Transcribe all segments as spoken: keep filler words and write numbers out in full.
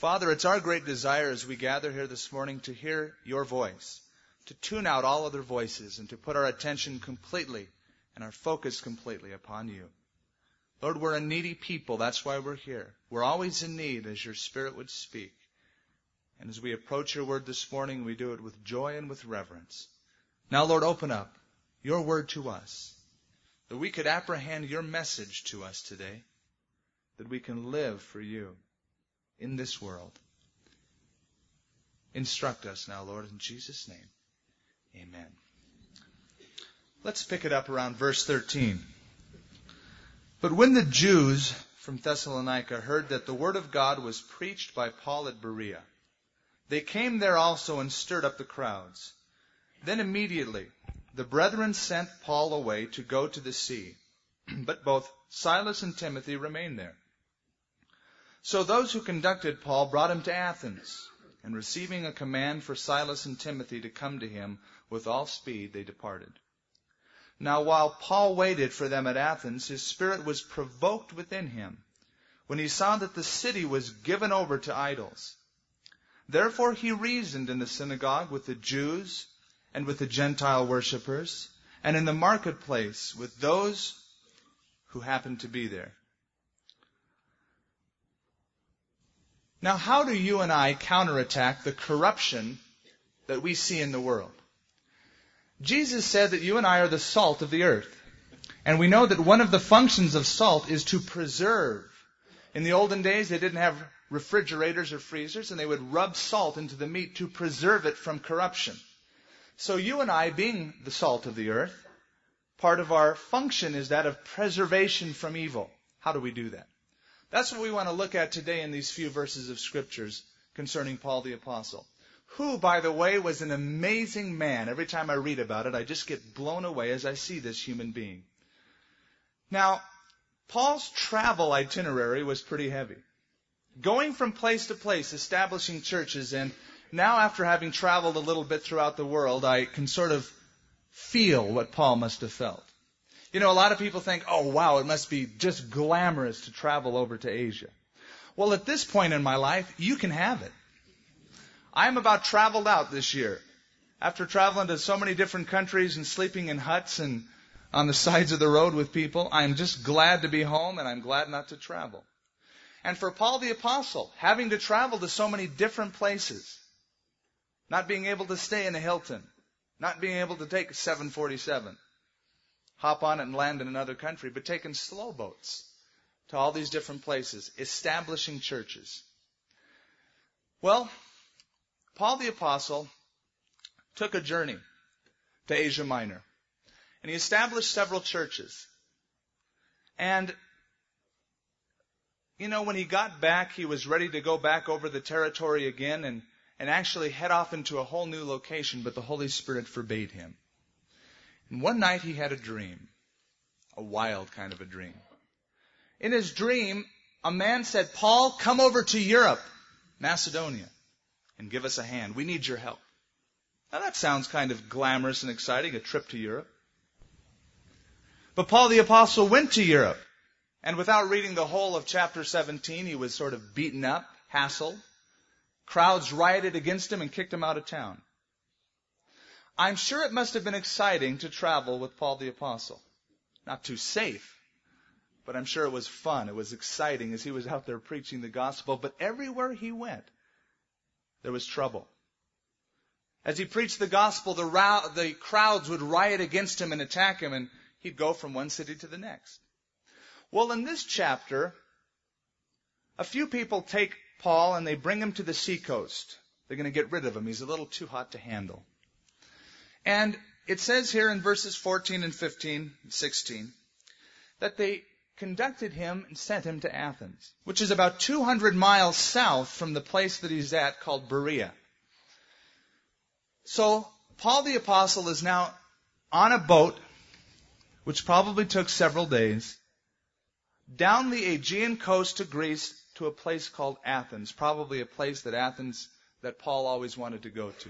Father, it's our great desire as we gather here this morning to hear your voice, to tune out all other voices, and to put our attention completely and our focus completely upon you. Lord, we're a needy people. That's why we're here. We're always in need as your Spirit would speak. And as we approach your word this morning, we do it with joy and with reverence. Now, Lord, open up your word to us, that we could apprehend your message to us today, that we can live for you in this world. Instruct us now, Lord, in Jesus' name. Amen. Let's pick it up around verse thirteen. But when the Jews from Thessalonica heard that the word of God was preached by Paul at Berea, they came there also and stirred up the crowds. Then immediately the brethren sent Paul away to go to the sea, but both Silas and Timothy remained there. So those who conducted Paul brought him to Athens, and receiving a command for Silas and Timothy to come to him with all speed, they departed. Now while Paul waited for them at Athens, his spirit was provoked within him, when he saw that the city was given over to idols. Therefore he reasoned in the synagogue with the Jews and with the Gentile worshippers, and in the marketplace with those who happened to be there. Now, how do you and I counterattack the corruption that we see in the world? Jesus said that you and I are the salt of the earth. And we know that one of the functions of salt is to preserve. In the olden days, they didn't have refrigerators or freezers, and they would rub salt into the meat to preserve it from corruption. So you and I, being the salt of the earth, part of our function is that of preservation from evil. How do we do that? That's what we want to look at today in these few verses of Scriptures concerning Paul the Apostle, who, by the way, was an amazing man. Every time I read about it, I just get blown away as I see this human being. Now, Paul's travel itinerary was pretty heavy. Going from place to place, establishing churches, and now after having traveled a little bit throughout the world, I can sort of feel what Paul must have felt. You know, a lot of people think, oh, wow, it must be just glamorous to travel over to Asia. Well, at this point in my life, you can have it. I'm about traveled out this year. After traveling to so many different countries and sleeping in huts and on the sides of the road with people, I'm just glad to be home, and I'm glad not to travel. And for Paul the Apostle, having to travel to so many different places, not being able to stay in a Hilton, not being able to take a seven forty-seven, hop on it and land in another country, but taking slow boats to all these different places, establishing churches. Well, Paul the Apostle took a journey to Asia Minor, and he established several churches. And, you know, when he got back, he was ready to go back over the territory again and, and actually head off into a whole new location, but the Holy Spirit forbade him. And one night he had a dream, a wild kind of a dream. In his dream, a man said, Paul, come over to Europe, Macedonia, and give us a hand. We need your help. Now that sounds kind of glamorous and exciting, a trip to Europe. But Paul the Apostle went to Europe, and without reading the whole of chapter seventeen, he was sort of beaten up, hassled. Crowds rioted against him and kicked him out of town. I'm sure it must have been exciting to travel with Paul the Apostle. Not too safe, but I'm sure it was fun. It was exciting as he was out there preaching the gospel. But everywhere he went, there was trouble. As he preached the gospel, the, row- the crowds would riot against him and attack him, and he'd go from one city to the next. Well, in this chapter, a few people take Paul and they bring him to the seacoast. They're going to get rid of him. He's a little too hot to handle. And it says here in verses fourteen and fifteen and sixteen that they conducted him and sent him to Athens, which is about two hundred miles south from the place that he's at called Berea. So Paul the Apostle is now on a boat, which probably took several days, down the Aegean coast to Greece to a place called Athens, probably a place that Athens, that Paul always wanted to go to.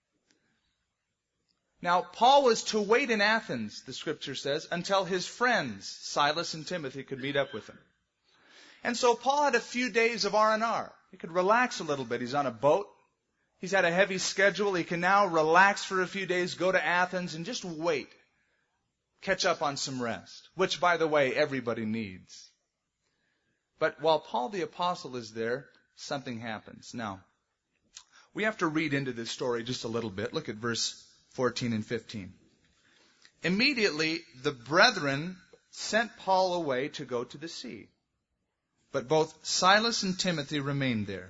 Now, Paul was to wait in Athens, the scripture says, until his friends, Silas and Timothy, could meet up with him. And so Paul had a few days of R and R. He could relax a little bit. He's on a boat. He's had a heavy schedule. He can now relax for a few days, go to Athens, and just wait. Catch up on some rest, which, by the way, everybody needs. But while Paul the Apostle is there, something happens. Now, we have to read into this story just a little bit. Look at verse fourteen and fifteen. Immediately, the brethren sent Paul away to go to the sea. But both Silas and Timothy remained there.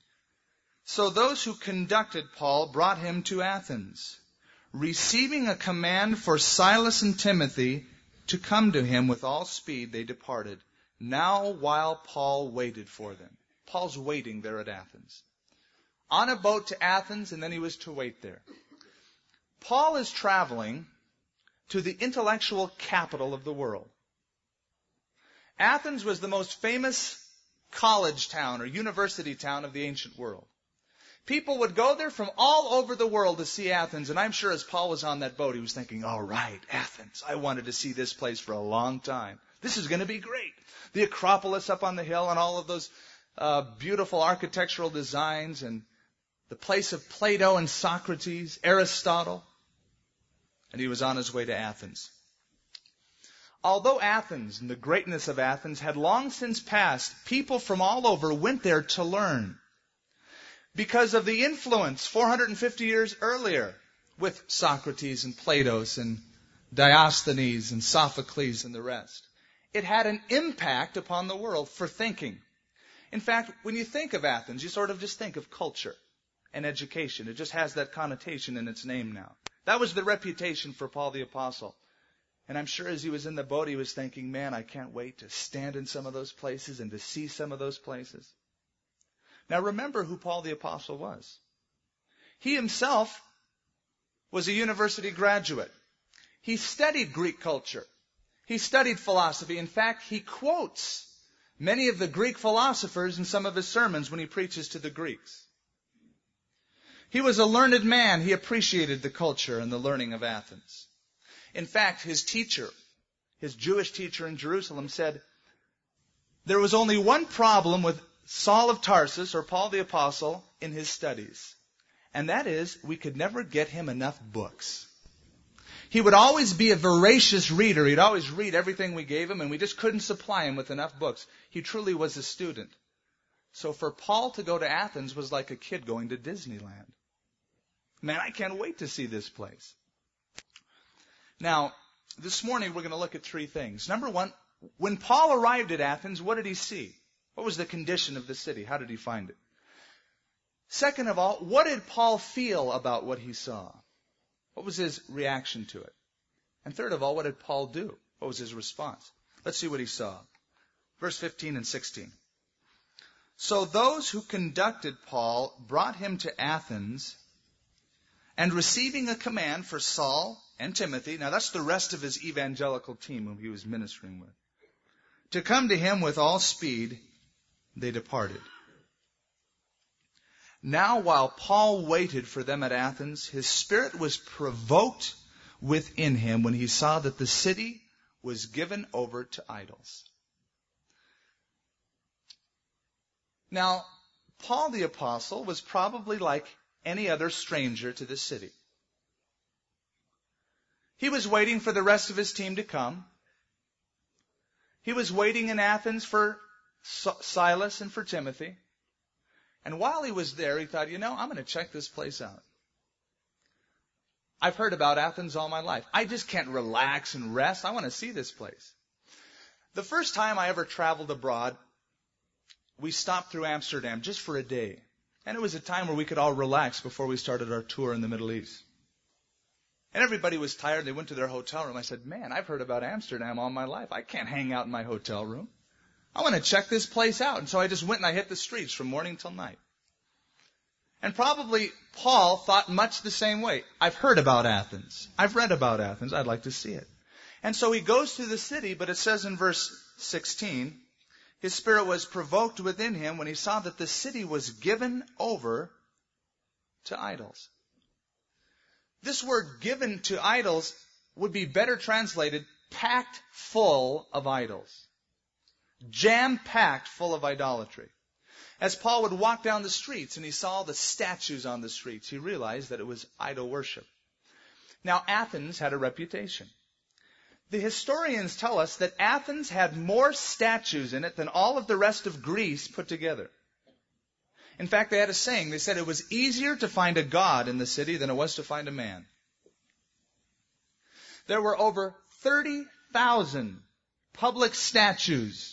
So those who conducted Paul brought him to Athens, receiving a command for Silas and Timothy to come to him with all speed, they departed. Now while Paul waited for them. Paul's waiting there at Athens. On a boat to Athens, and then he was to wait there. Paul is traveling to the intellectual capital of the world. Athens was the most famous college town or university town of the ancient world. People would go there from all over the world to see Athens. And I'm sure as Paul was on that boat, he was thinking, all right, Athens. I wanted to see this place for a long time. This is going to be great. The Acropolis up on the hill and all of those uh, beautiful architectural designs and the place of Plato and Socrates, Aristotle. And he was on his way to Athens. Although Athens and the greatness of Athens had long since passed, people from all over went there to learn. Because of the influence four hundred fifty years earlier with Socrates and Plato and Diogenes and Sophocles and the rest. It had an impact upon the world for thinking. In fact, when you think of Athens, you sort of just think of culture and education. It just has that connotation in its name now. That was the reputation for Paul the Apostle. And I'm sure as he was in the boat, he was thinking, man, I can't wait to stand in some of those places and to see some of those places. Now remember who Paul the Apostle was. He himself was a university graduate. He studied Greek culture. He studied philosophy. In fact, he quotes many of the Greek philosophers in some of his sermons when he preaches to the Greeks. He was a learned man. He appreciated the culture and the learning of Athens. In fact, his teacher, his Jewish teacher in Jerusalem said, there was only one problem with Saul of Tarsus, or Paul the Apostle, in his studies. And that is, we could never get him enough books. He would always be a voracious reader. He'd always read everything we gave him, and we just couldn't supply him with enough books. He truly was a student. So for Paul to go to Athens was like a kid going to Disneyland. Man, I can't wait to see this place. Now, this morning we're going to look at three things. Number one, when Paul arrived at Athens, what did he see? What was the condition of the city? How did he find it? Second of all, what did Paul feel about what he saw? What was his reaction to it? And third of all, what did Paul do? What was his response? Let's see what he saw. Verse fifteen and sixteen. So those who conducted Paul brought him to Athens, and receiving a command for Saul and Timothy, now that's the rest of his evangelical team whom he was ministering with, to come to him with all speed, they departed. Now while Paul waited for them at Athens, his spirit was provoked within him when he saw that the city was given over to idols. Now, Paul the Apostle was probably like any other stranger to this city. He was waiting for the rest of his team to come. He was waiting in Athens for Silas and for Timothy. And while he was there, he thought, you know, I'm going to check this place out. I've heard about Athens all my life. I just can't relax and rest. I want to see this place. The first time I ever traveled abroad, we stopped through Amsterdam just for a day. And it was a time where we could all relax before we started our tour in the Middle East. And everybody was tired. They went to their hotel room. I said, man, I've heard about Amsterdam all my life. I can't hang out in my hotel room. I want to check this place out. And so I just went and I hit the streets from morning till night. And probably Paul thought much the same way. I've heard about Athens. I've read about Athens. I'd like to see it. And so he goes to the city, but it says in verse sixteen, his spirit was provoked within him when he saw that the city was given over to idols. This word given to idols would be better translated packed full of idols. Jam-packed full of idolatry. As Paul would walk down the streets and he saw the statues on the streets, he realized that it was idol worship. Now, Athens had a reputation. The historians tell us that Athens had more statues in it than all of the rest of Greece put together. In fact, they had a saying. They said it was easier to find a god in the city than it was to find a man. There were over thirty thousand public statues,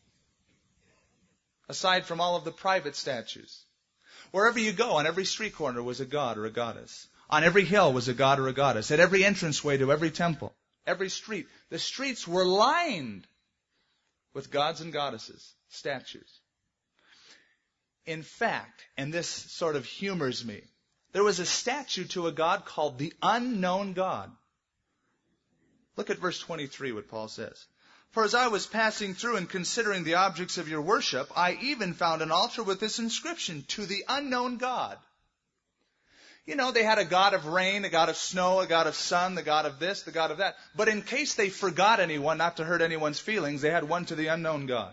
aside from all of the private statues. Wherever you go, on every street corner was a god or a goddess. On every hill was a god or a goddess. At every entranceway to every temple, every street, the streets were lined with gods and goddesses, statues. In fact, and this sort of humors me, there was a statue to a god called the unknown God. Look at verse twenty-three, what Paul says. For as I was passing through and considering the objects of your worship, I even found an altar with this inscription, to the unknown God. You know, they had a god of rain, a god of snow, a god of sun, the god of this, the god of that. But in case they forgot anyone, not to hurt anyone's feelings, they had one to the unknown God.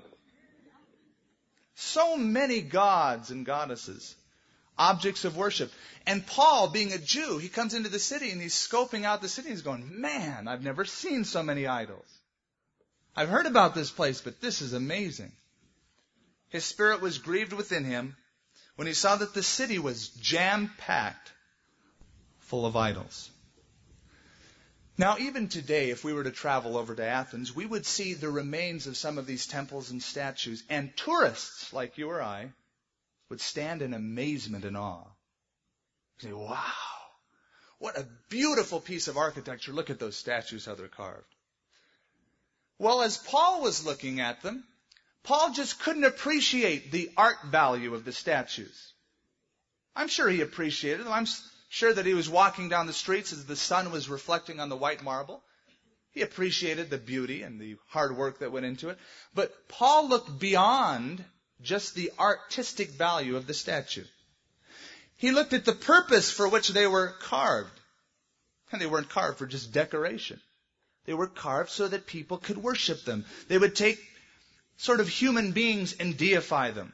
So many gods and goddesses, objects of worship. And Paul, being a Jew, he comes into the city and he's scoping out the city. He's going, man, I've never seen so many idols. I've heard about this place, but this is amazing. His spirit was grieved within him when he saw that the city was jam-packed full of idols. Now, even today, if we were to travel over to Athens, we would see the remains of some of these temples and statues, and tourists like you or I would stand in amazement and awe. Say, wow, what a beautiful piece of architecture. Look at those statues, how they're carved. Well, as Paul was looking at them, Paul just couldn't appreciate the art value of the statues. I'm sure he appreciated them. I'm sure that he was walking down the streets as the sun was reflecting on the white marble. He appreciated the beauty and the hard work that went into it. But Paul looked beyond just the artistic value of the statue. He looked at the purpose for which they were carved. And they weren't carved for just decoration. They were carved so that people could worship them. They would take sort of human beings and deify them.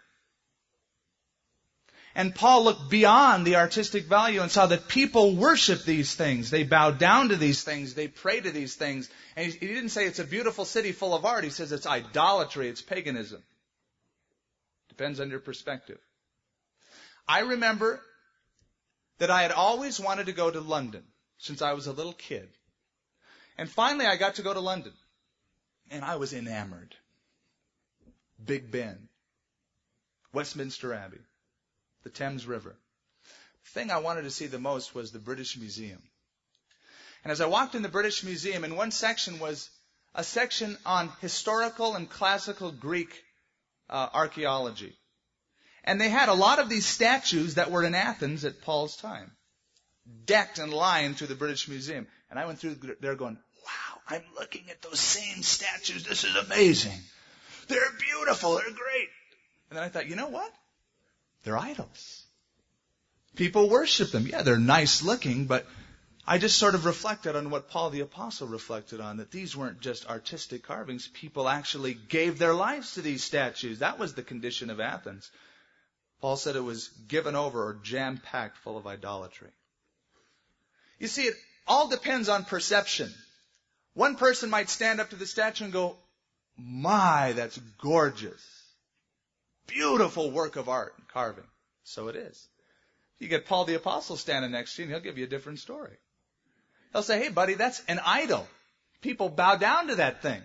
And Paul looked beyond the artistic value and saw that people worship these things. They bow down to these things. They pray to these things. And he, he didn't say it's a beautiful city full of art. He says it's idolatry. It's paganism. Depends on your perspective. I remember that I had always wanted to go to London since I was a little kid. And finally I got to go to London. And I was enamored. Big Ben. Westminster Abbey. The Thames River. The thing I wanted to see the most was the British Museum. And as I walked in the British Museum, in one section was a section on historical and classical Greek uh, archaeology. And they had a lot of these statues that were in Athens at Paul's time, decked and lined through the British Museum. And I went through there going, wow, I'm looking at those same statues. This is amazing. They're beautiful. They're great. And then I thought, you know what? They're idols. People worship them. Yeah, they're nice looking, but I just sort of reflected on what Paul the Apostle reflected on, that these weren't just artistic carvings. People actually gave their lives to these statues. That was the condition of Athens. Paul said it was given over or jam-packed full of idolatry. You see, it all depends on perception. One person might stand up to the statue and go, my, that's gorgeous. Beautiful work of art and carving. So it is. You get Paul the Apostle standing next to you and he'll give you a different story. He'll say, hey buddy, that's an idol. People bow down to that thing.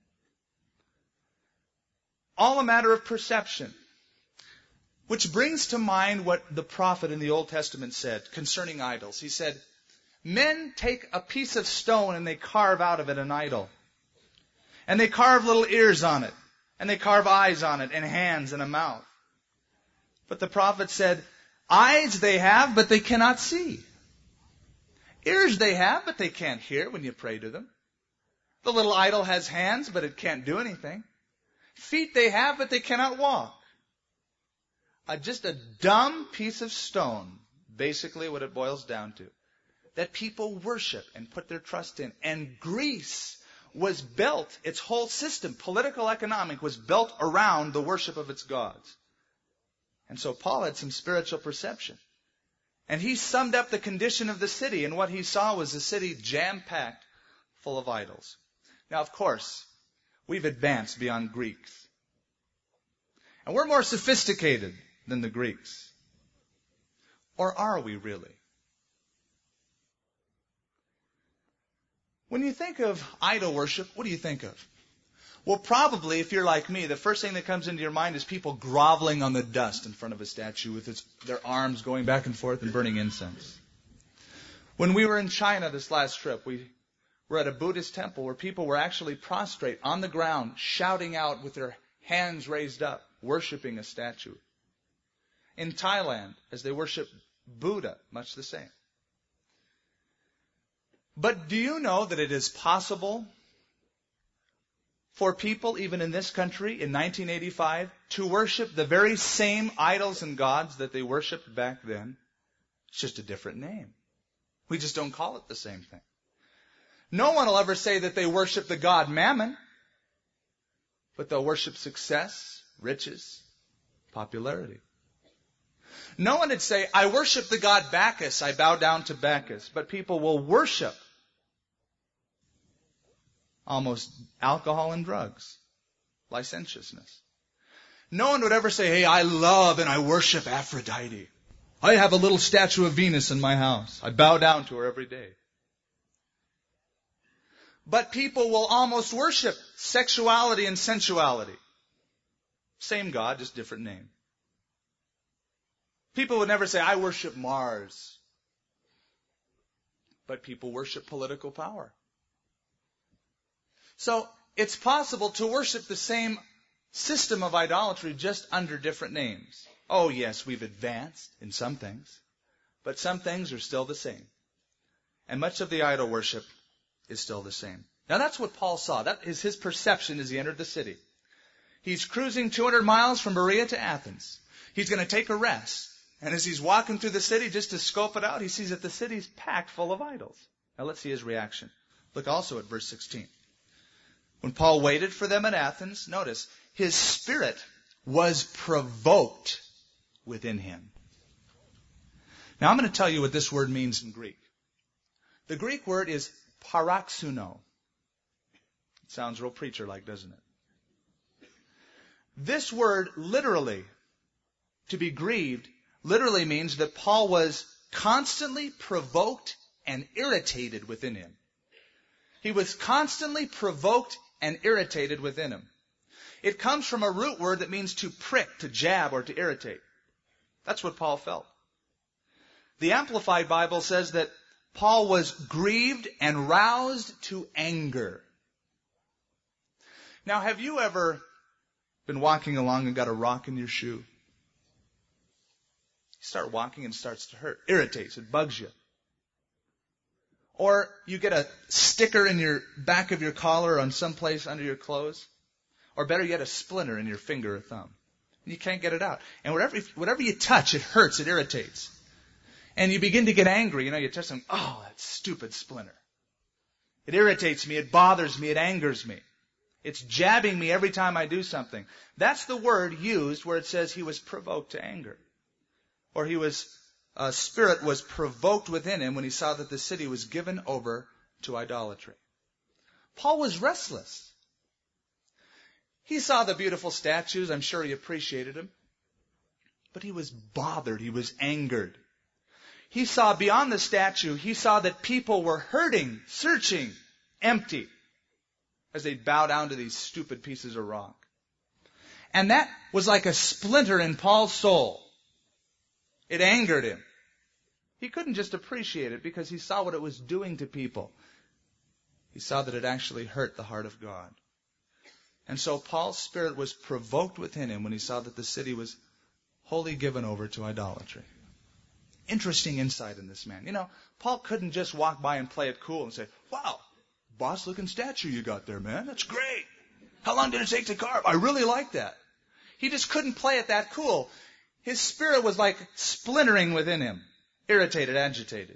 All a matter of perception. Which brings to mind what the prophet in the Old Testament said concerning idols. He said, men take a piece of stone and they carve out of it an idol. And they carve little ears on it. And they carve eyes on it, and hands, and a mouth. But the prophet said, eyes they have, but they cannot see. Ears they have, but they can't hear when you pray to them. The little idol has hands, but it can't do anything. Feet they have, but they cannot walk. Uh, just a dumb piece of stone, basically what it boils down to, that people worship and put their trust in. And Greece was built, its whole system, political, economic, was built around the worship of its gods. And so Paul had some spiritual perception. And he summed up the condition of the city, and what he saw was the city jam-packed full of idols. Now, of course, we've advanced beyond Greeks. And we're more sophisticated than the Greeks. Or are we really? When you think of idol worship, what do you think of? Well, probably, if you're like me, the first thing that comes into your mind is people groveling on the dust in front of a statue with its, their arms going back and forth and burning incense. When we were in China this last trip, we were at a Buddhist temple where people were actually prostrate on the ground, shouting out with their hands raised up, worshiping a statue. In Thailand, as they worship Buddha, much the same. But do you know that it is possible for people, even in this country, in nineteen eighty-five, to worship the very same idols and gods that they worshipped back then? It's just a different name. We just don't call it the same thing. No one will ever say that they worship the god Mammon, but they'll worship success, riches, popularity. No one would say, I worship the god Bacchus, I bow down to Bacchus, but people will worship almost alcohol and drugs, licentiousness. No one would ever say, hey, I love and I worship Aphrodite. I have a little statue of Venus in my house. I bow down to her every day. But people will almost worship sexuality and sensuality. Same God, just different name. People would never say, I worship Mars. But people worship political power. So it's possible to worship the same system of idolatry just under different names. Oh yes, we've advanced in some things, but some things are still the same. And much of the idol worship is still the same. Now that's what Paul saw. That is his perception as he entered the city. He's cruising two hundred miles from Berea to Athens. He's going to take a rest. And as he's walking through the city just to scope it out, he sees that the city's packed full of idols. Now let's see his reaction. Look also at verse sixteen. When Paul waited for them at Athens, notice, his spirit was provoked within him. Now I'm going to tell you what this word means in Greek. The Greek word is paraxuno. It sounds real preacher-like, doesn't it? This word literally, to be grieved, literally means that Paul was constantly provoked and irritated within him. He was constantly provoked and irritated within him. It comes from a root word that means to prick, to jab, or to irritate. That's what Paul felt. The Amplified Bible says that Paul was grieved and roused to anger. Now, have you ever been walking along and got a rock in your shoe? You start walking and it starts to hurt. Irritates, it bugs you. Or you get a sticker in your back of your collar or on some place under your clothes. Or better yet, a splinter in your finger or thumb. And you can't get it out. And whatever, whatever you touch, it hurts, it irritates. And you begin to get angry. You know, you touch something, oh, that stupid splinter. It irritates me, it bothers me, it angers me. It's jabbing me every time I do something. That's the word used where it says he was provoked to anger. Or he was, uh, spirit was provoked within him when he saw that the city was given over to idolatry. Paul was restless. He saw the beautiful statues. I'm sure he appreciated them. But he was bothered. He was angered. He saw beyond the statue, he saw that people were hurting, searching, empty, as they bow down to these stupid pieces of rock. And that was like a splinter in Paul's soul. It angered him. He couldn't just appreciate it because he saw what it was doing to people. He saw that it actually hurt the heart of God. And so Paul's spirit was provoked within him when he saw that the city was wholly given over to idolatry. Interesting insight in this man. You know, Paul couldn't just walk by and play it cool and say, wow, boss-looking statue you got there, man. That's great. How long did it take to carve? I really like that. He just couldn't play it that cool. His spirit was like splintering within him, irritated, agitated.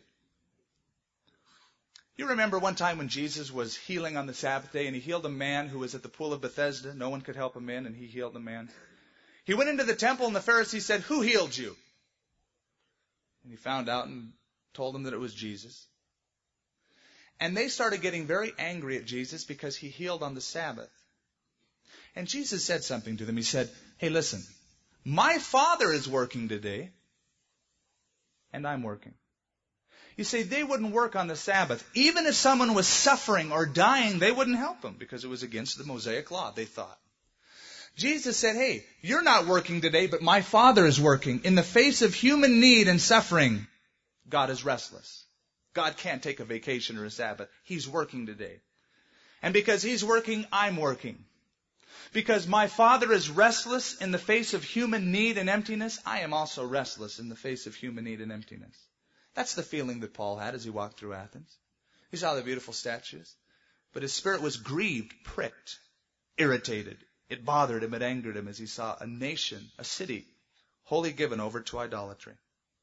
You remember one time when Jesus was healing on the Sabbath day and he healed a man who was at the pool of Bethesda. No one could help him in and he healed the man. He went into the temple and the Pharisees said, "Who healed you?" And he found out and told them that it was Jesus. And they started getting very angry at Jesus because he healed on the Sabbath. And Jesus said something to them. He said, "Hey, listen, my Father is working today, and I'm working." You see, they wouldn't work on the Sabbath. Even if someone was suffering or dying, they wouldn't help them because it was against the Mosaic law, they thought. Jesus said, "Hey, you're not working today, but my Father is working. In the face of human need and suffering, God is restless. God can't take a vacation or a Sabbath. He's working today. And because He's working, I'm working. Because my Father is restless in the face of human need and emptiness, I am also restless in the face of human need and emptiness." That's the feeling that Paul had as he walked through Athens. He saw the beautiful statues, but his spirit was grieved, pricked, irritated. It bothered him, it angered him as he saw a nation, a city, wholly given over to idolatry.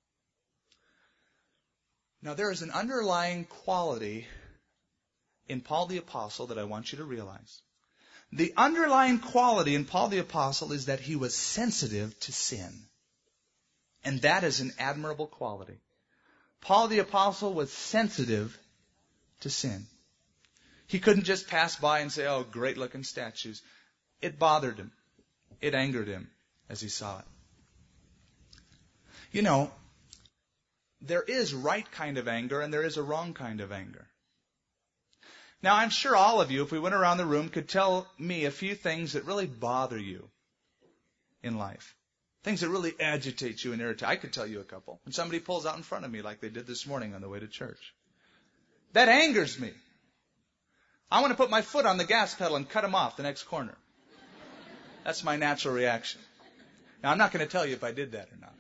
Now there is an underlying quality in Paul the Apostle that I want you to realize. The underlying quality in Paul the Apostle is that he was sensitive to sin. And that is an admirable quality. Paul the Apostle was sensitive to sin. He couldn't just pass by and say, "Oh, great looking statues." It bothered him. It angered him as he saw it. You know, there is right kind of anger and there is a wrong kind of anger. Now, I'm sure all of you, if we went around the room, could tell me a few things that really bother you in life. Things that really agitate you and irritate. I could tell you a couple. When somebody pulls out in front of me like they did this morning on the way to church. That angers me. I want to put my foot on the gas pedal and cut him off the next corner. That's my natural reaction. Now, I'm not going to tell you if I did that or not.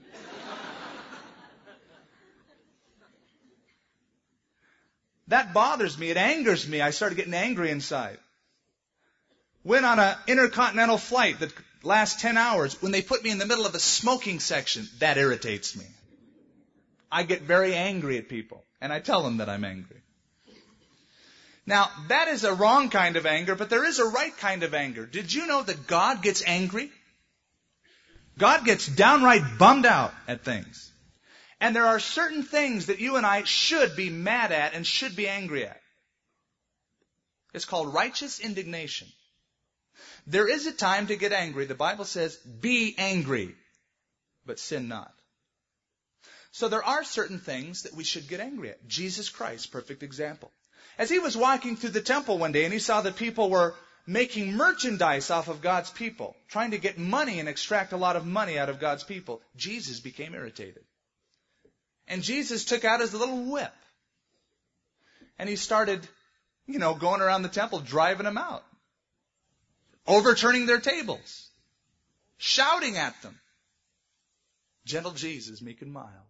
That bothers me. It angers me. I started getting angry inside. Went on an intercontinental flight that lasts ten hours. When they put me in the middle of a smoking section, that irritates me. I get very angry at people, and I tell them that I'm angry. Now, that is a wrong kind of anger, but there is a right kind of anger. Did you know that God gets angry? God gets downright bummed out at things. And there are certain things that you and I should be mad at and should be angry at. It's called righteous indignation. There is a time to get angry. The Bible says, "Be angry, but sin not." So there are certain things that we should get angry at. Jesus Christ, perfect example. As he was walking through the temple one day and he saw that people were making merchandise off of God's people, trying to get money and extract a lot of money out of God's people, Jesus became irritated. And Jesus took out his little whip. And he started, you know, going around the temple, driving them out. Overturning their tables. Shouting at them. Gentle Jesus, meek and mild.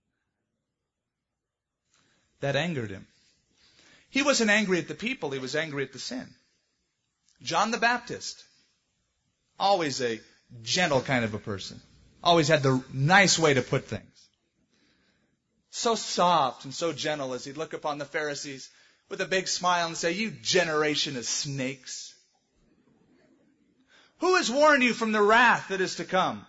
That angered him. He wasn't angry at the people, he was angry at the sin. John the Baptist. Always a gentle kind of a person. Always had the nice way to put things. So soft and so gentle as he'd look upon the Pharisees with a big smile and say, "You generation of snakes. Who has warned you from the wrath that is to come?"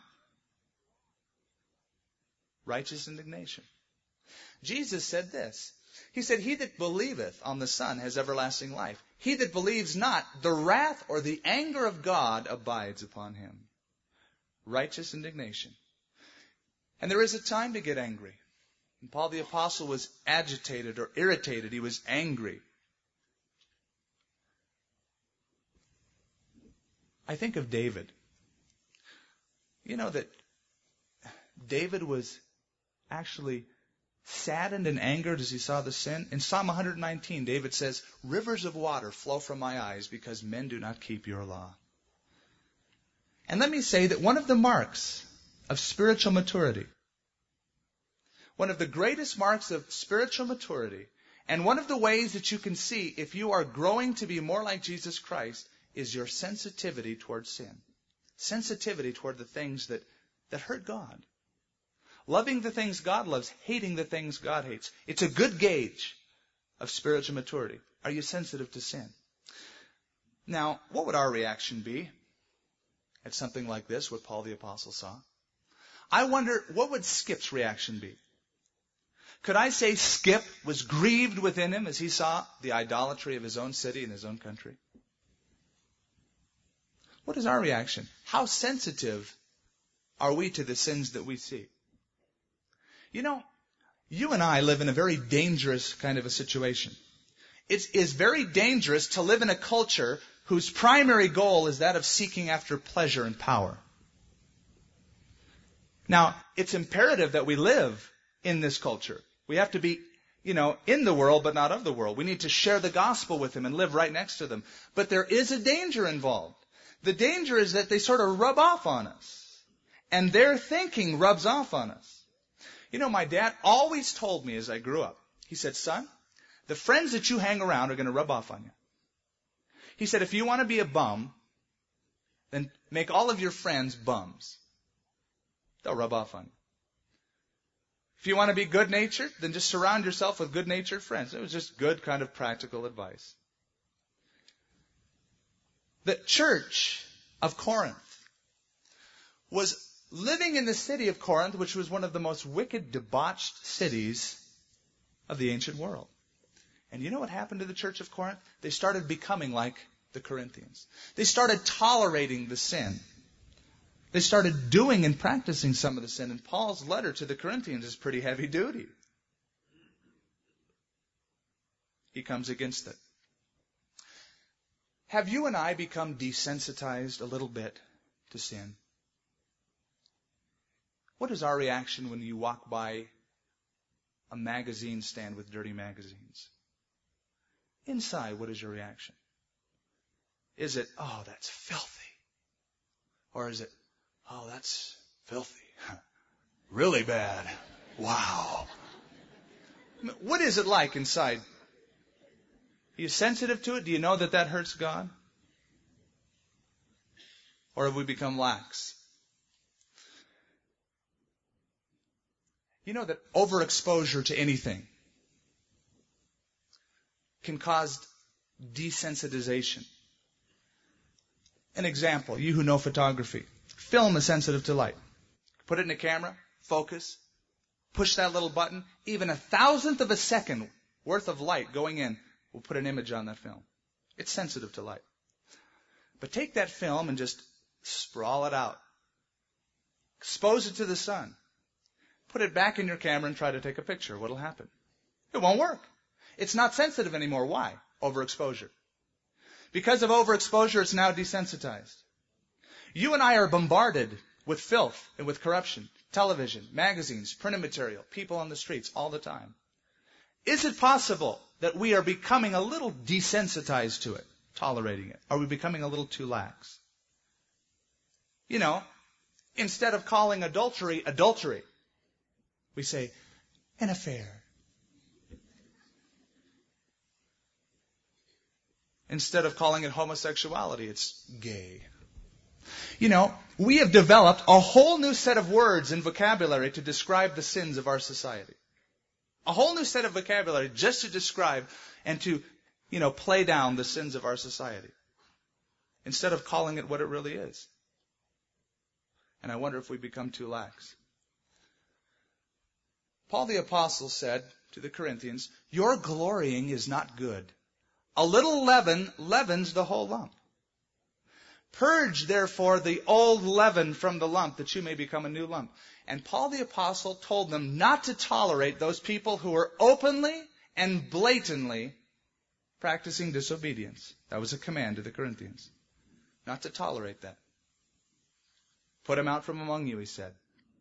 Righteous indignation. Jesus said this. He said, "He that believeth on the Son has everlasting life. He that believes not, the wrath or the anger of God abides upon him." Righteous indignation. And there is a time to get angry. And Paul the Apostle was agitated or irritated. He was angry. I think of David. You know that David was actually saddened and angered as he saw the sin. In Psalm one nineteen, David says, "Rivers of water flow from my eyes because men do not keep your law." And let me say that one of the marks of spiritual maturity, one of the greatest marks of spiritual maturity, and one of the ways that you can see if you are growing to be more like Jesus Christ, is your sensitivity toward sin. Sensitivity toward the things that, that hurt God. Loving the things God loves, hating the things God hates. It's a good gauge of spiritual maturity. Are you sensitive to sin? Now, what would our reaction be at something like this, what Paul the Apostle saw? I wonder, what would Skip's reaction be? Could I say Skip was grieved within him as he saw the idolatry of his own city and his own country? What is our reaction? How sensitive are we to the sins that we see? You know, you and I live in a very dangerous kind of a situation. It is very dangerous to live in a culture whose primary goal is that of seeking after pleasure and power. Now, it's imperative that we live in this culture. We have to be, you know, in the world, but not of the world. We need to share the gospel with them and live right next to them. But there is a danger involved. The danger is that they sort of rub off on us. And their thinking rubs off on us. You know, my dad always told me as I grew up, he said, son, the friends that you hang around are going to rub off on you. He said, if you want to be a bum, then make all of your friends bums. They'll rub off on you. If you want to be good-natured, then just surround yourself with good-natured friends. It was just good kind of practical advice. The church of Corinth was living in the city of Corinth, which was one of the most wicked, debauched cities of the ancient world. And you know what happened to the church of Corinth? They started becoming like the Corinthians. They started tolerating the sin. They started doing and practicing some of the sin. And Paul's letter to the Corinthians is pretty heavy duty. He comes against it. Have you and I become desensitized a little bit to sin? What is our reaction when you walk by a magazine stand with dirty magazines? Inside, what is your reaction? Is it, oh, that's filthy? Or is it, oh, that's filthy? Really bad. Wow. What is it like inside? Are you sensitive to it? Do you know that that hurts God? Or have we become lax? You know that overexposure to anything can cause desensitization. An example, you who know photography. Film is sensitive to light. Put it in a camera, focus, push that little button. Even a thousandth of a second worth of light going in will put an image on that film. It's sensitive to light. But take that film and just sprawl it out. Expose it to the sun. Put it back in your camera and try to take a picture. What'll happen? It won't work. It's not sensitive anymore. Why? Overexposure. Because of overexposure, it's now desensitized. You and I are bombarded with filth and with corruption. Television, magazines, printed material, people on the streets all the time. Is it possible that we are becoming a little desensitized to it, tolerating it? Are we becoming a little too lax? You know, instead of calling adultery adultery, we say, an affair. Instead of calling it homosexuality, it's gay. You know, we have developed a whole new set of words and vocabulary to describe the sins of our society. A whole new set of vocabulary just to describe and to, you know, play down the sins of our society. Instead of calling it what it really is. And I wonder if we become too lax. Paul the Apostle said to the Corinthians, your glorying is not good. A little leaven leavens the whole lump. Purge, therefore, the old leaven from the lump, that you may become a new lump. And Paul the Apostle told them not to tolerate those people who were openly and blatantly practicing disobedience. That was a command to the Corinthians. Not to tolerate that. Put them out from among you, he said.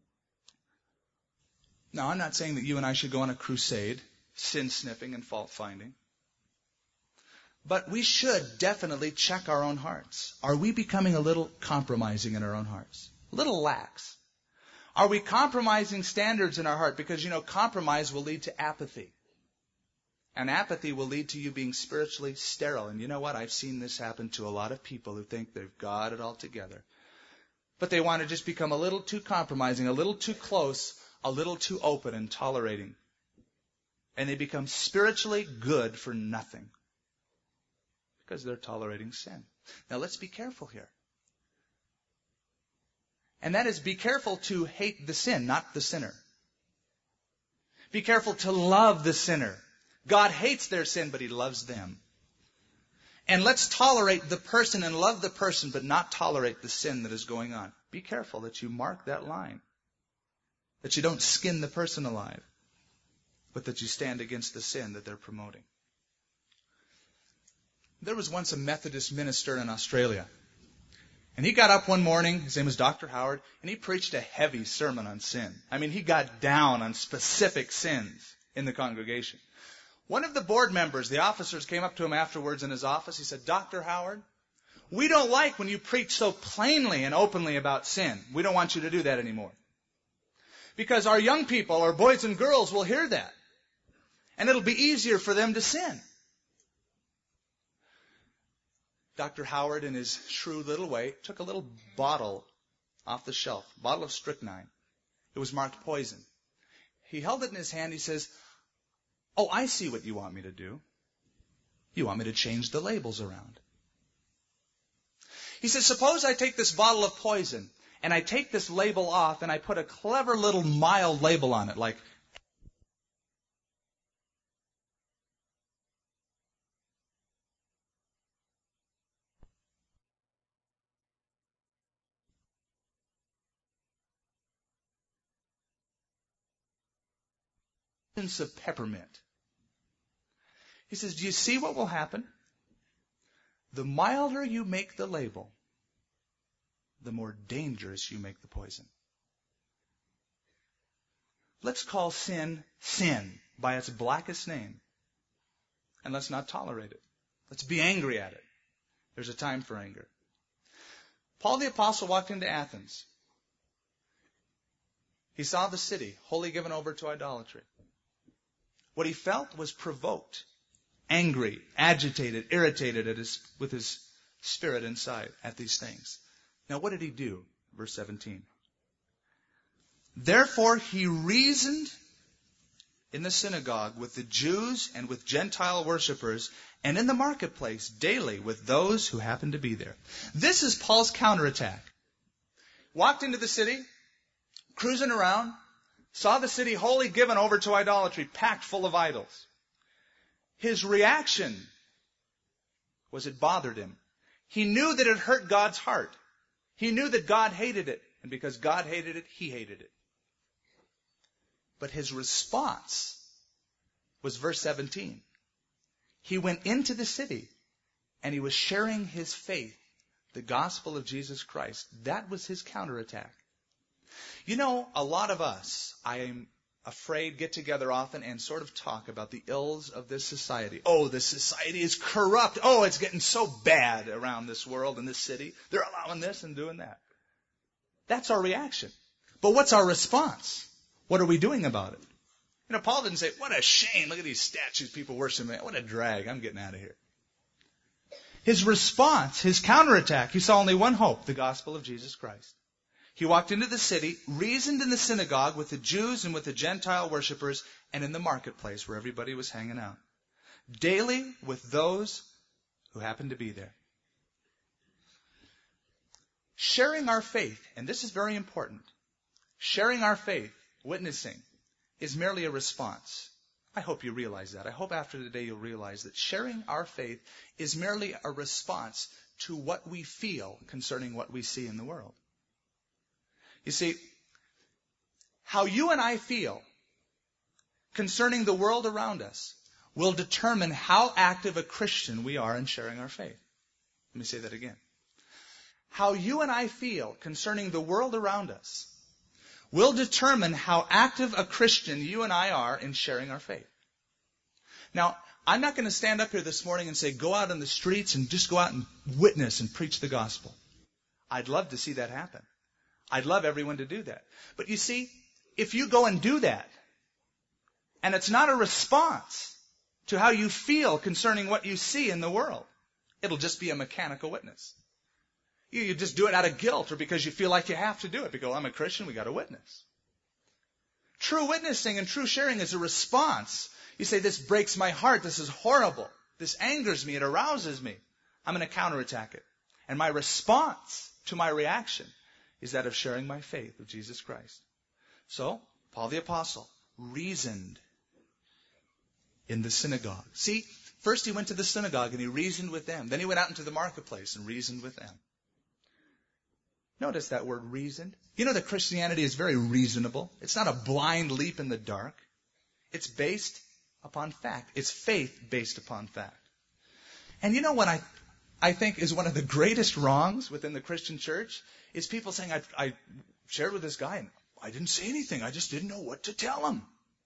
Now, I'm not saying that you and I should go on a crusade, sin-sniffing and fault-finding. But we should definitely check our own hearts. Are we becoming a little compromising in our own hearts? A little lax? Are we compromising standards in our heart? Because, you know, compromise will lead to apathy. And apathy will lead to you being spiritually sterile. And you know what? I've seen this happen to a lot of people who think they've got it all together. But they want to just become a little too compromising, a little too close, a little too open and tolerating. And they become spiritually good for nothing. Because they're tolerating sin. Now let's be careful here. And that is, be careful to hate the sin, not the sinner. Be careful to love the sinner. God hates their sin, but He loves them. And let's tolerate the person and love the person, but not tolerate the sin that is going on. Be careful that you mark that line. That you don't skin the person alive, but that you stand against the sin that they're promoting. There was once a Methodist minister in Australia. And he got up one morning, his name was Doctor Howard, and he preached a heavy sermon on sin. I mean, he got down on specific sins in the congregation. One of the board members, the officers, came up to him afterwards in his office. He said, Doctor Howard, we don't like when you preach so plainly and openly about sin. We don't want you to do that anymore. Because our young people, our boys and girls, will hear that. And it'll be easier for them to sin. Doctor Howard, in his shrewd little way, took a little bottle off the shelf, a bottle of strychnine. It was marked poison. He held it in his hand. He says, oh, I see what you want me to do. You want me to change the labels around. He says, suppose I take this bottle of poison and I take this label off and I put a clever little mild label on it, like of peppermint. He says, do you see what will happen? The milder you make the label, the more dangerous you make the poison. Let's call sin, sin by its blackest name. And let's not tolerate it. Let's be angry at it. There's a time for anger. Paul the Apostle walked into Athens. He saw the city wholly given over to idolatry. What he felt was provoked, angry, agitated, irritated at his, with his spirit inside at these things. Now what did he do? Verse seventeen. Therefore he reasoned in the synagogue with the Jews and with Gentile worshippers, and in the marketplace daily with those who happened to be there. This is Paul's counterattack. Walked into the city, cruising around, saw the city wholly given over to idolatry, packed full of idols. His reaction was it bothered him. He knew that it hurt God's heart. He knew that God hated it. And because God hated it, he hated it. But his response was verse seventeen. He went into the city and he was sharing his faith, the gospel of Jesus Christ. That was his counterattack. You know, a lot of us, I am afraid, get together often and sort of talk about the ills of this society. Oh, this society is corrupt. Oh, it's getting so bad around this world and this city. They're allowing this and doing that. That's our reaction. But what's our response? What are we doing about it? You know, Paul didn't say, what a shame. Look at these statues people worshiping. What a drag. I'm getting out of here. His response, his counterattack, he saw only one hope, the gospel of Jesus Christ. He walked into the city, reasoned in the synagogue with the Jews and with the Gentile worshippers, and in the marketplace where everybody was hanging out. Daily with those who happened to be there. Sharing our faith, and this is very important, sharing our faith, witnessing, is merely a response. I hope you realize that. I hope after today you'll realize that sharing our faith is merely a response to what we feel concerning what we see in the world. You see, how you and I feel concerning the world around us will determine how active a Christian we are in sharing our faith. Let me say that again. How you and I feel concerning the world around us will determine how active a Christian you and I are in sharing our faith. Now, I'm not going to stand up here this morning and say, go out in the streets and just go out and witness and preach the gospel. I'd love to see that happen. I'd love everyone to do that. But you see, if you go and do that, and it's not a response to how you feel concerning what you see in the world, it'll just be a mechanical witness. You, you just do it out of guilt or because you feel like you have to do it. Because I'm a Christian, we got to witness. True witnessing and true sharing is a response. You say, this breaks my heart. This is horrible. This angers me. It arouses me. I'm going to counterattack it. And my response to my reaction is that of sharing my faith with Jesus Christ. So, Paul the Apostle reasoned in the synagogue. See, first he went to the synagogue and he reasoned with them. Then he went out into the marketplace and reasoned with them. Notice that word reasoned. You know that Christianity is very reasonable. It's not a blind leap in the dark. It's based upon fact. It's faith based upon fact. And you know what I, I think is one of the greatest wrongs within the Christian church is people saying, I, I shared with this guy and I didn't say anything. I just didn't know what to tell him.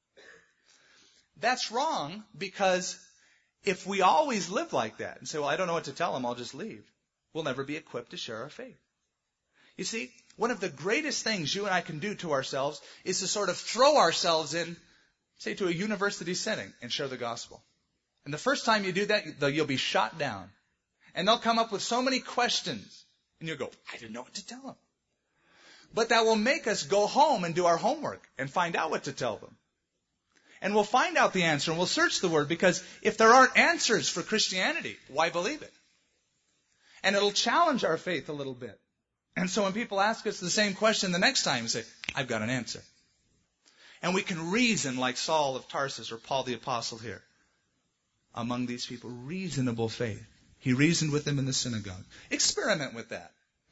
That's wrong, because if we always live like that and say, well, I don't know what to tell him, I'll just leave, we'll never be equipped to share our faith. You see, one of the greatest things you and I can do to ourselves is to sort of throw ourselves in, say, to a university setting and share the gospel. And the first time you do that, you'll be shot down. And they'll come up with so many questions. And you'll go, I didn't know what to tell them. But that will make us go home and do our homework and find out what to tell them. And we'll find out the answer and we'll search the Word, because if there aren't answers for Christianity, why believe it? And it'll challenge our faith a little bit. And so when people ask us the same question the next time, we say, I've got an answer. And we can reason like Saul of Tarsus or Paul the Apostle here. Among these people, reasonable faith. He reasoned with them in the synagogue. Experiment with that.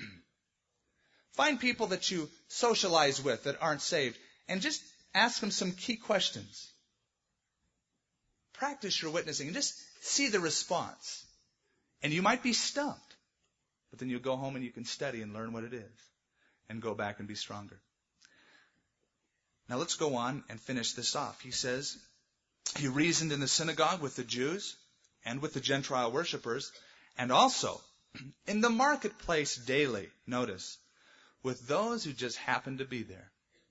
Find people that you socialize with that aren't saved and just ask them some key questions. Practice your witnessing and just see the response. And you might be stumped. But then you go home and you can study and learn what it is. And go back and be stronger. Now let's go on and finish this off. He says, he reasoned in the synagogue with the Jews and with the Gentile worshippers, and also in the marketplace daily, notice, with those who just happened to be there.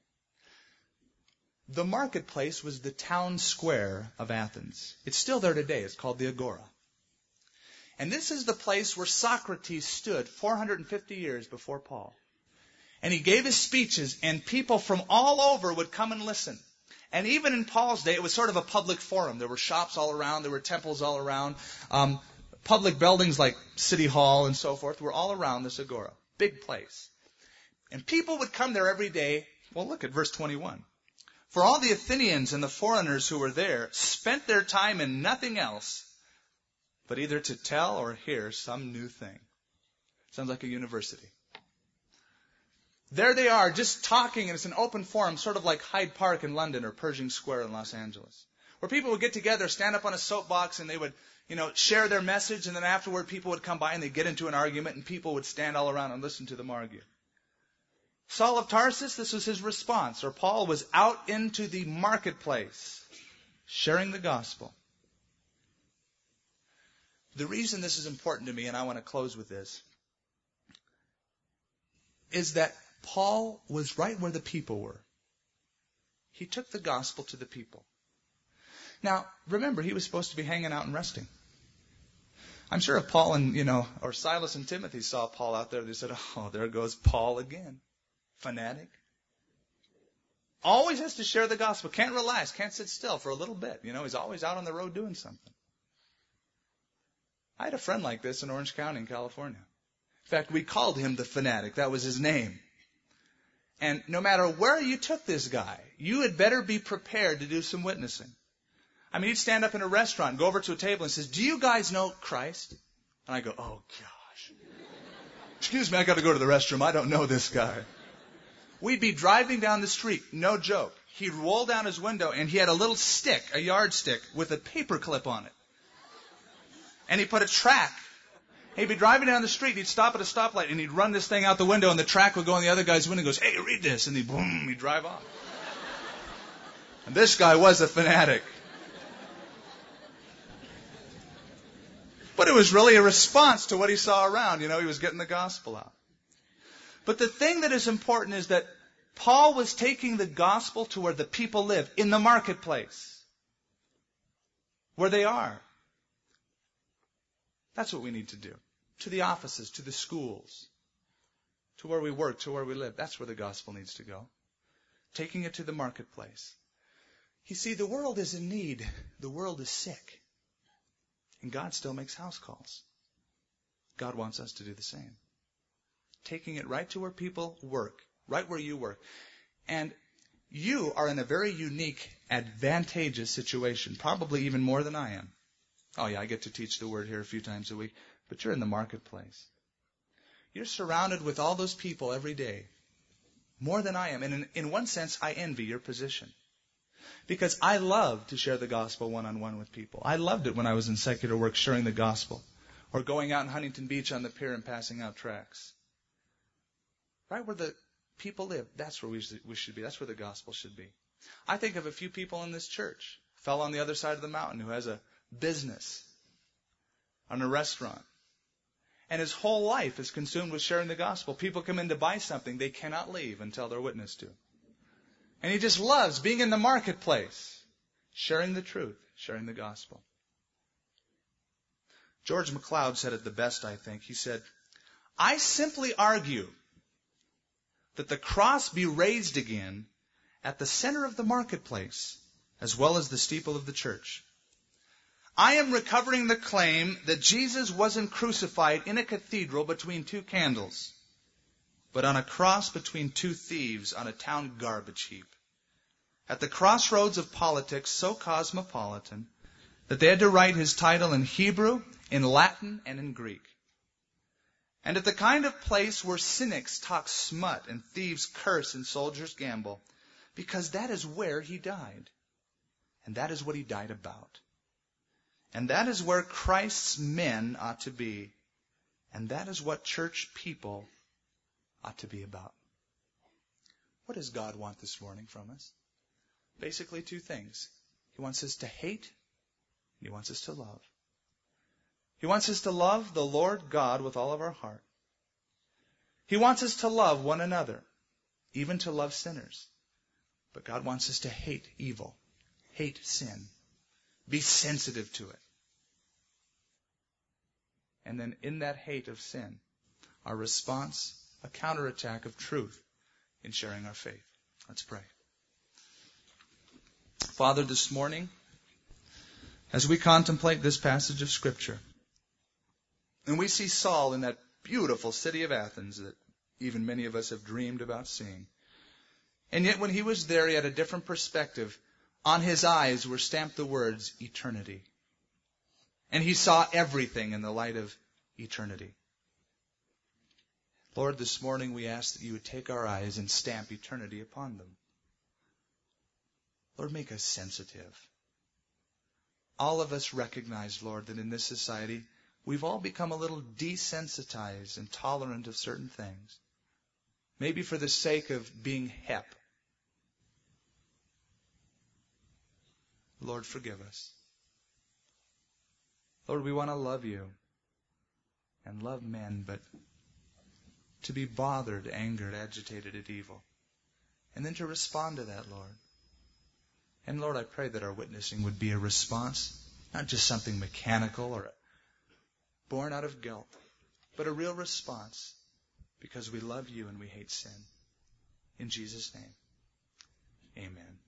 The marketplace was the town square of Athens. It's still there today. It's called the Agora. And this is the place where Socrates stood four hundred fifty years before Paul. And he gave his speeches, and people from all over would come and listen. And even in Paul's day, it was sort of a public forum. There were shops all around. There were temples all around. Um, public buildings like City Hall and so forth were all around this Agora. Big place. And people would come there every day. Well, look at verse twenty-one. For all the Athenians and the foreigners who were there spent their time in nothing else but either to tell or hear some new thing. Sounds like a university. There they are, just talking, and it's an open forum, sort of like Hyde Park in London or Pershing Square in Los Angeles, where people would get together, stand up on a soapbox, and they would, you know, share their message, and then afterward people would come by and they'd get into an argument, and people would stand all around and listen to them argue. Saul of Tarsus, this was his response, or Paul was out into the marketplace, sharing the gospel. The reason this is important to me, and I want to close with this, is that Paul was right where the people were. He took the gospel to the people. Now, remember, he was supposed to be hanging out and resting. I'm sure if Paul and, you know, or Silas and Timothy saw Paul out there, they said, oh, there goes Paul again. Fanatic. Always has to share the gospel. Can't relax. Can't sit still for a little bit. You know, he's always out on the road doing something. I had a friend like this in Orange County in California. In fact, we called him the fanatic. That was his name. And no matter where you took this guy, you had better be prepared to do some witnessing. I mean, he'd stand up in a restaurant, go over to a table and says, do you guys know Christ? And I go, oh gosh. Excuse me, I got to go to the restroom. I don't know this guy. We'd be driving down the street, no joke. He'd roll down his window and he had a little stick, a yardstick, with a paper clip on it. And he put a track. He'd be driving down the street, he'd stop at a stoplight, and he'd run this thing out the window, and the track would go in the other guy's window and goes, hey, read this. And he'd, boom, he'd drive off. And this guy was a fanatic. But it was really a response to what he saw around. You know, he was getting the gospel out. But the thing that is important is that Paul was taking the gospel to where the people live, in the marketplace, where they are. That's what we need to do. To the offices, to the schools, to where we work, to where we live. That's where the gospel needs to go. Taking it to the marketplace. You see, the world is in need. The world is sick. And God still makes house calls. God wants us to do the same. taking it right to where people work, right where you work. And you are in a very unique, advantageous situation, probably even more than I am. Oh yeah, I get to teach the word here a few times a week, but you're in the marketplace. You're surrounded with all those people every day, more than I am. And in, in one sense, I envy your position. Because I love to share the gospel one-on-one with people. I loved it when I was in secular work, sharing the gospel. Or going out in Huntington Beach on the pier and passing out tracts. Right where the people live, that's where we should, we should be. That's where the gospel should be. I think of a few people in this church. A fellow on the other side of the mountain who has a business, on a restaurant. And his whole life is consumed with sharing the gospel. People come in to buy something, they cannot leave until they're witnessed to. And he just loves being in the marketplace, sharing the truth, sharing the gospel. George MacLeod said it the best, I think. He said, I simply argue that the cross be raised again at the center of the marketplace, as well as the steeple of the church. I am recovering the claim that Jesus wasn't crucified in a cathedral between two candles, but on a cross between two thieves on a town garbage heap. At the crossroads of politics so cosmopolitan that they had to write his title in Hebrew, in Latin, and in Greek. And at the kind of place where cynics talk smut and thieves curse and soldiers gamble, because that is where he died. And that is what he died about. And that is where Christ's men ought to be. And that is what church people ought to be about. What does God want this morning from us? Basically two things. He wants us to hate, and He wants us to love. He wants us to love the Lord God with all of our heart. He wants us to love one another, even to love sinners. But God wants us to hate evil, hate sin, be sensitive to it. And then in that hate of sin, our response, a counterattack of truth in sharing our faith. Let's pray. Father, this morning, as we contemplate this passage of Scripture, and we see Saul in that beautiful city of Athens that even many of us have dreamed about seeing. And yet when he was there, he had a different perspective. On his eyes were stamped the words, eternity. And he saw everything in the light of eternity. Lord, this morning we ask that you would take our eyes and stamp eternity upon them. Lord, make us sensitive. All of us recognize, Lord, that in this society, we've all become a little desensitized and tolerant of certain things. Maybe for the sake of being hep. Lord, forgive us. Lord, we want to love you and love men, but to be bothered, angered, agitated at evil. And then to respond to that, Lord. And Lord, I pray that our witnessing would be a response, not just something mechanical or born out of guilt, but a real response because we love you and we hate sin. In Jesus' name, amen.